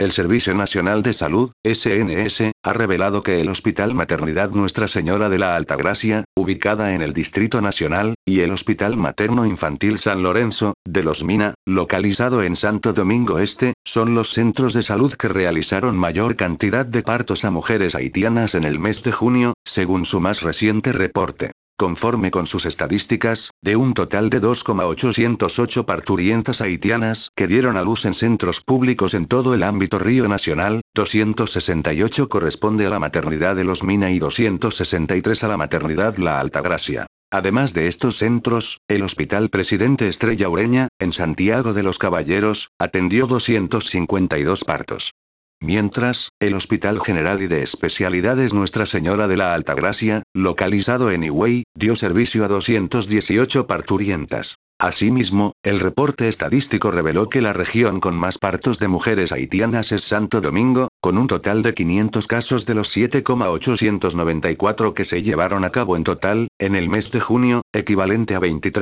El Servicio Nacional de Salud, SNS, ha revelado que el Hospital Maternidad Nuestra Señora de la Altagracia, ubicada en el Distrito Nacional, y el Hospital Materno Infantil San Lorenzo, de Los Mina, localizado en Santo Domingo Este, son los centros de salud que realizaron mayor cantidad de partos a mujeres haitianas en el mes de junio, según su más reciente reporte. Conforme con sus estadísticas, de un total de 2,808 parturientas haitianas que dieron a luz en centros públicos en todo el ámbito río nacional, 268 corresponde a la maternidad de Los Mina y 263 a la maternidad La Altagracia. Además de estos centros, el Hospital Presidente Estrella Ureña, en Santiago de los Caballeros, atendió 252 partos. Mientras, el Hospital General y de Especialidades Nuestra Señora de la Altagracia, localizado en Higüey, dio servicio a 218 parturientas. Asimismo, el reporte estadístico reveló que la región con más partos de mujeres haitianas es Santo Domingo, con un total de 500 casos de los 7,894 que se llevaron a cabo en total, en el mes de junio, equivalente a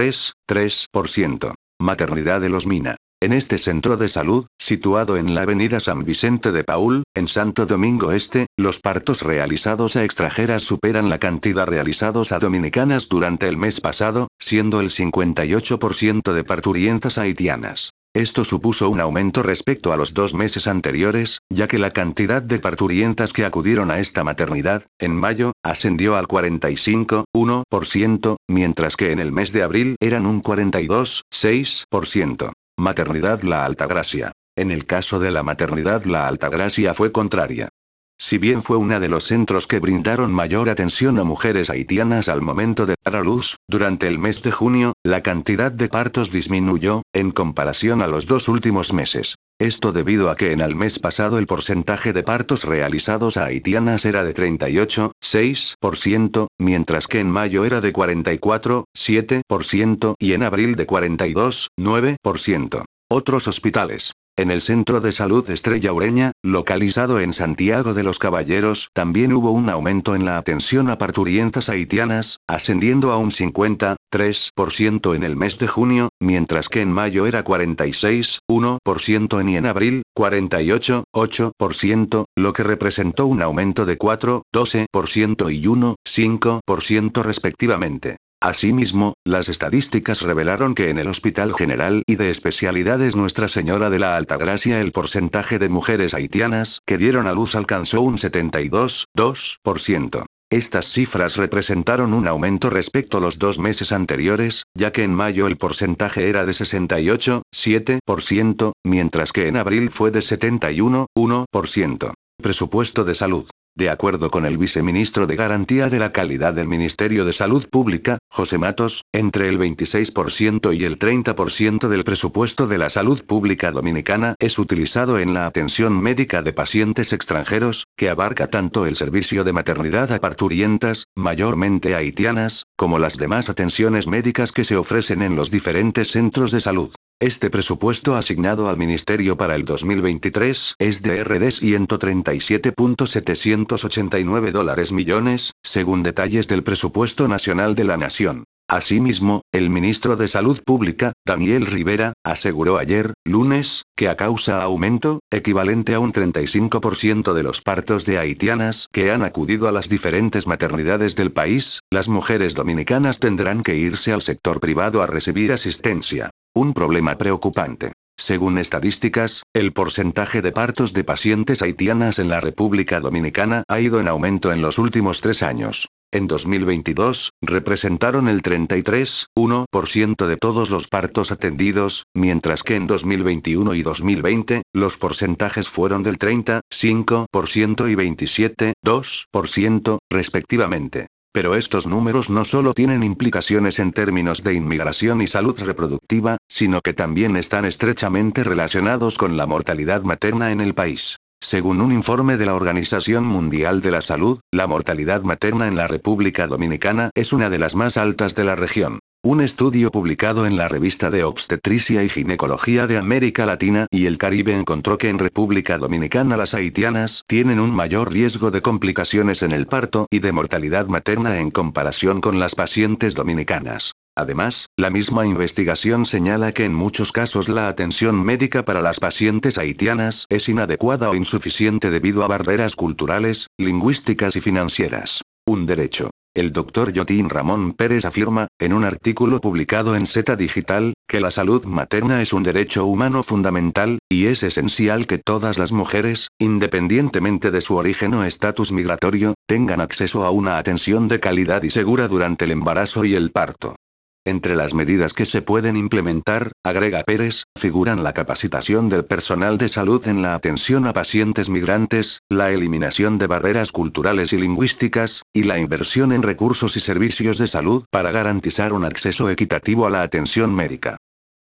23,3%. Maternidad de Los Mina. En este centro de salud, situado en la avenida San Vicente de Paúl, en Santo Domingo Este, los partos realizados a extranjeras superan la cantidad realizados a dominicanas durante el mes pasado, siendo el 58% de parturientas haitianas. Esto supuso un aumento respecto a los 2 meses anteriores, ya que la cantidad de parturientas que acudieron a esta maternidad, en mayo, ascendió al 45,1%, mientras que en el mes de abril eran un 42,6%. Maternidad La Altagracia. En el caso de la maternidad La Altagracia fue contraria. Si bien fue uno de los centros que brindaron mayor atención a mujeres haitianas al momento de dar a luz, durante el mes de junio, la cantidad de partos disminuyó, en comparación a los 2 últimos meses. Esto debido a que en el mes pasado el porcentaje de partos realizados a haitianas era de 38,6%, mientras que en mayo era de 44,7% y en abril de 42,9%. Otros hospitales. En el Centro de Salud Estrella Ureña, localizado en Santiago de los Caballeros, también hubo un aumento en la atención a parturientas haitianas, ascendiendo a un 53% en el mes de junio, mientras que en mayo era 46,1% y en abril, 48,8%, lo que representó un aumento de 4,12% y 1,5% respectivamente. Asimismo, las estadísticas revelaron que en el Hospital General y de Especialidades Nuestra Señora de la Altagracia el porcentaje de mujeres haitianas que dieron a luz alcanzó un 72,2%. Estas cifras representaron un aumento respecto a los 2 meses anteriores, ya que en mayo el porcentaje era de 68,7%, mientras que en abril fue de 71,1%. Presupuesto de salud. De acuerdo con el viceministro de Garantía de la Calidad del Ministerio de Salud Pública, José Matos, entre el 26% y el 30% del presupuesto de la salud pública dominicana es utilizado en la atención médica de pacientes extranjeros, que abarca tanto el servicio de maternidad a parturientas, mayormente haitianas, como las demás atenciones médicas que se ofrecen en los diferentes centros de salud. Este presupuesto asignado al Ministerio para el 2023 es de RD 137.789 millones, según detalles del Presupuesto Nacional de la Nación. Asimismo, el ministro de Salud Pública, Daniel Rivera, aseguró ayer, lunes, que a causa aumento, equivalente a un 35% de los partos de haitianas que han acudido a las diferentes maternidades del país, las mujeres dominicanas tendrán que irse al sector privado a recibir asistencia. Un problema preocupante. Según estadísticas, el porcentaje de partos de pacientes haitianas en la República Dominicana ha ido en aumento en los últimos 3 años. En 2022, representaron el 33,1% de todos los partos atendidos, mientras que en 2021 y 2020, los porcentajes fueron del 35% y 27,2%, respectivamente. Pero estos números no solo tienen implicaciones en términos de inmigración y salud reproductiva, sino que también están estrechamente relacionados con la mortalidad materna en el país. Según un informe de la Organización Mundial de la Salud, la mortalidad materna en la República Dominicana es una de las más altas de la región. Un estudio publicado en la revista de Obstetricia y Ginecología de América Latina y el Caribe encontró que en República Dominicana las haitianas tienen un mayor riesgo de complicaciones en el parto y de mortalidad materna en comparación con las pacientes dominicanas. Además, la misma investigación señala que en muchos casos la atención médica para las pacientes haitianas es inadecuada o insuficiente debido a barreras culturales, lingüísticas y financieras. Un derecho. El doctor Yotin Ramón Pérez afirma, en un artículo publicado en Z Digital, que la salud materna es un derecho humano fundamental, y es esencial que todas las mujeres, independientemente de su origen o estatus migratorio, tengan acceso a una atención de calidad y segura durante el embarazo y el parto. Entre las medidas que se pueden implementar, agrega Pérez, figuran la capacitación del personal de salud en la atención a pacientes migrantes, la eliminación de barreras culturales y lingüísticas, y la inversión en recursos y servicios de salud para garantizar un acceso equitativo a la atención médica.